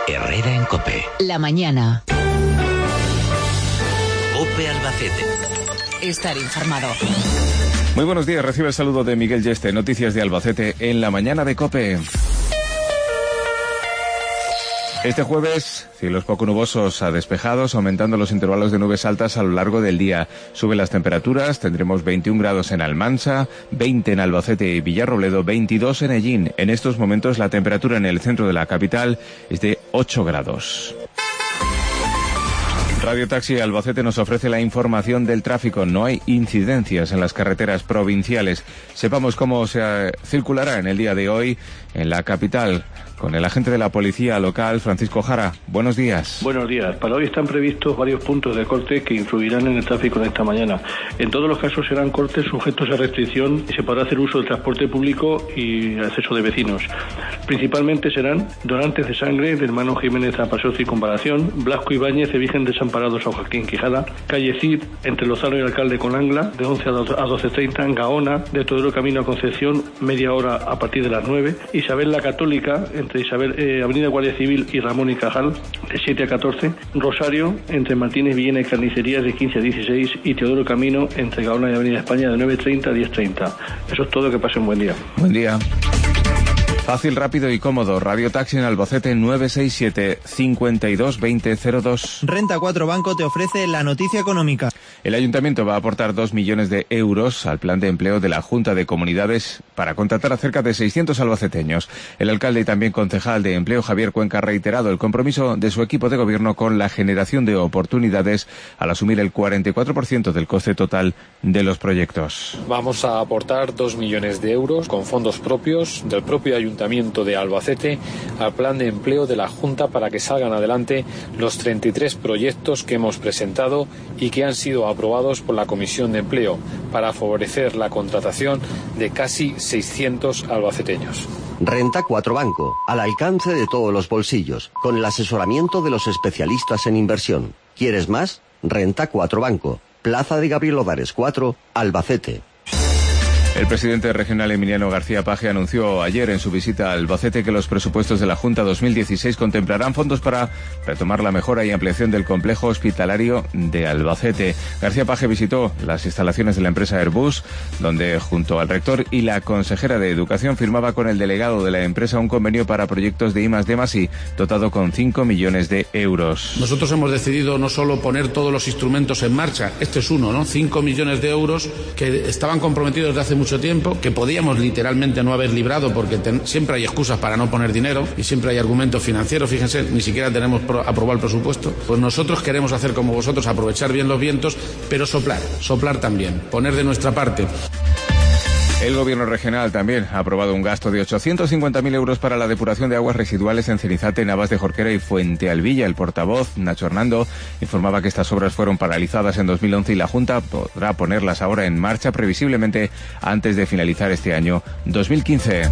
Herrera en COPE. La mañana. COPE Albacete. Estar informado. Muy buenos días, recibe el saludo de Miguel Yeste, noticias de Albacete en la mañana de COPE. Este jueves, cielos poco nubosos a despejados, aumentando los intervalos de nubes altas a lo largo del día. Suben las temperaturas, tendremos 21 grados en Almansa, 20 en Albacete y Villarrobledo, 22 en Hellín. En estos momentos la temperatura en el centro de la capital es de 8 grados. Radio Taxi Albacete nos ofrece la información del tráfico. No hay incidencias en las carreteras provinciales. Sepamos cómo se circulará en el día de hoy en la capital con el agente de la policía local, Francisco Jara. Buenos días. Buenos días. Para hoy están previstos varios puntos de corte que influirán en el tráfico de esta mañana. En todos los casos serán cortes sujetos a restricción y se podrá hacer uso del transporte público y acceso de vecinos. Principalmente serán Donantes de Sangre, de Hermano Jiménez a Paseo Circunvalación, Blasco Ibáñez de Virgen Desamparados a Joaquín Quijada, Calle Cid, entre Lozano y Alcalde con Angla, de 11 a 12:30, Gaona, de Todero Camino a Concepción, media hora a partir de las 9, Isabel la Católica, entre Avenida Guardia Civil y Ramón y Cajal, de 7 a 14, Rosario, entre Martínez Villena y Carnicerías, de 15 a 16, y Teodoro Camino, entre Gaona y Avenida España, de 9:30 a 10:30. Eso es todo, que pasen buen día. Buen día. Fácil, rápido y cómodo. Radio Taxi en Albacete 967 52 2002. Renta 4 Banco te ofrece la noticia económica. El Ayuntamiento va a aportar 2 millones de euros al plan de empleo de la Junta de Comunidades para contratar a cerca de 600 albaceteños. El alcalde y también concejal de Empleo, Javier Cuenca, ha reiterado el compromiso de su equipo de gobierno con la generación de oportunidades al asumir el 44% del coste total de los proyectos. Vamos a aportar 2 millones de euros con fondos propios del propio Ayuntamiento de Albacete al plan de empleo de la Junta para que salgan adelante los 33 proyectos que hemos presentado y que han sido aprobados por la Comisión de Empleo para favorecer la contratación de casi 600 albaceteños. Renta 4 Banco, al alcance de todos los bolsillos, con el asesoramiento de los especialistas en inversión. ¿Quieres más? Renta 4 Banco, Plaza de Gabriel Odares 4, Albacete. El presidente regional Emiliano García Paje anunció ayer en su visita a Albacete que los presupuestos de la Junta 2016 contemplarán fondos para retomar la mejora y ampliación del complejo hospitalario de Albacete. García Paje visitó las instalaciones de la empresa Airbus, donde junto al rector y la consejera de Educación firmaba con el delegado de la empresa un convenio para proyectos de I+D+I, dotado con 5 millones de euros. Nosotros hemos decidido no solo poner todos los instrumentos en marcha, este es uno, ¿no? 5 millones de euros que estaban comprometidos desde hace mucho tiempo, que podíamos literalmente no haber librado porque siempre hay excusas para no poner dinero y siempre hay argumentos financieros. Fíjense, ni siquiera tenemos aprobado el presupuesto. Pues nosotros queremos hacer como vosotros, aprovechar bien los vientos, pero soplar también, poner de nuestra parte. El gobierno regional también ha aprobado un gasto de 850.000 euros para la depuración de aguas residuales en Cenizate, Navas de Jorquera y Fuente Alvilla. El portavoz, Nacho Hernando, informaba que estas obras fueron paralizadas en 2011 y la Junta podrá ponerlas ahora en marcha previsiblemente antes de finalizar este año 2015.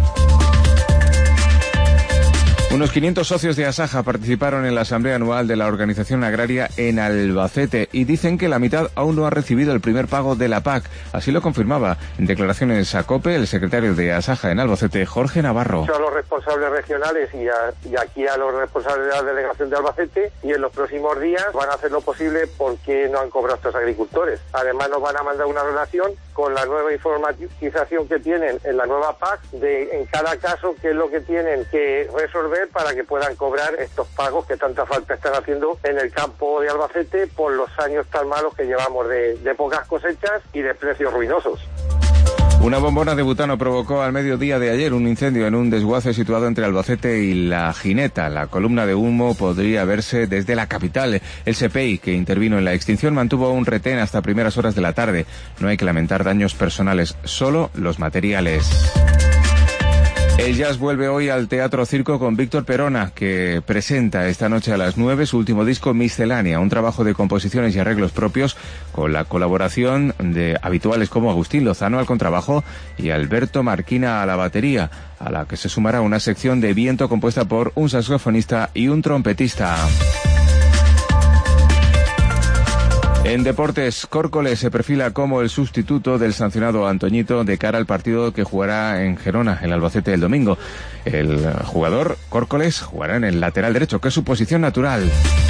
Unos 500 socios de Asaja participaron en la asamblea anual de la organización agraria en Albacete y dicen que la mitad aún no ha recibido el primer pago de la PAC. Así lo confirmaba en declaraciones a COPE el secretario de Asaja en Albacete, Jorge Navarro. A los responsables regionales y aquí a los responsables de la delegación de Albacete, y en los próximos días van a hacer lo posible porque no han cobrado estos agricultores. Además nos van a mandar una relación con la nueva informatización que tienen en la nueva PAC de en cada caso qué es lo que tienen que resolver para que puedan cobrar estos pagos que tanta falta están haciendo en el campo de Albacete por los años tan malos que llevamos de pocas cosechas y de precios ruinosos. Una bombona de butano provocó al mediodía de ayer un incendio en un desguace situado entre Albacete y La Gineta. La columna de humo podría verse desde la capital. El SEPEI, que intervino en la extinción, mantuvo un retén hasta primeras horas de la tarde. No hay que lamentar daños personales, solo los materiales. El jazz vuelve hoy al Teatro Circo con Víctor Perona, que presenta esta noche a las 9 su último disco Miscelánea, un trabajo de composiciones y arreglos propios con la colaboración de habituales como Agustín Lozano al contrabajo y Alberto Marquina a la batería, a la que se sumará una sección de viento compuesta por un saxofonista y un trompetista. En deportes, Córcoles se perfila como el sustituto del sancionado Antoñito de cara al partido que jugará en Gerona, el Albacete, el domingo. El jugador Córcoles jugará en el lateral derecho, que es su posición natural.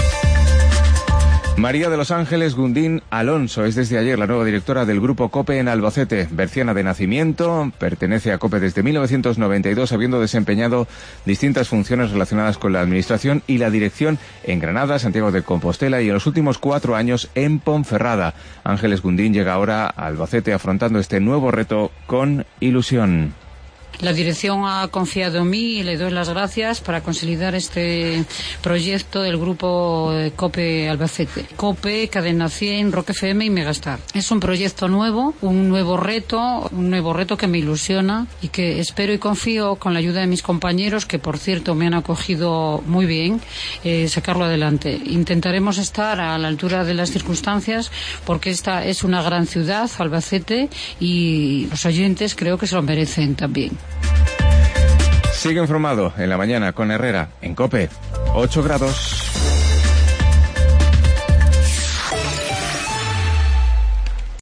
María de los Ángeles Gundín Alonso es desde ayer la nueva directora del Grupo COPE en Albacete. Berciana de nacimiento, pertenece a COPE desde 1992, habiendo desempeñado distintas funciones relacionadas con la administración y la dirección en Granada, Santiago de Compostela y en los últimos 4 años en Ponferrada. Ángeles Gundín llega ahora a Albacete afrontando este nuevo reto con ilusión. La dirección ha confiado en mí y le doy las gracias para consolidar este proyecto del grupo COPE Albacete. COPE, Cadena 100, Rock FM y Megastar. Es un proyecto nuevo, un nuevo reto que me ilusiona y que espero y confío con la ayuda de mis compañeros, que por cierto me han acogido muy bien, sacarlo adelante. Intentaremos estar a la altura de las circunstancias porque esta es una gran ciudad, Albacete, y los oyentes creo que se lo merecen también. Sigue informado en la mañana con Herrera en COPE. 8 grados.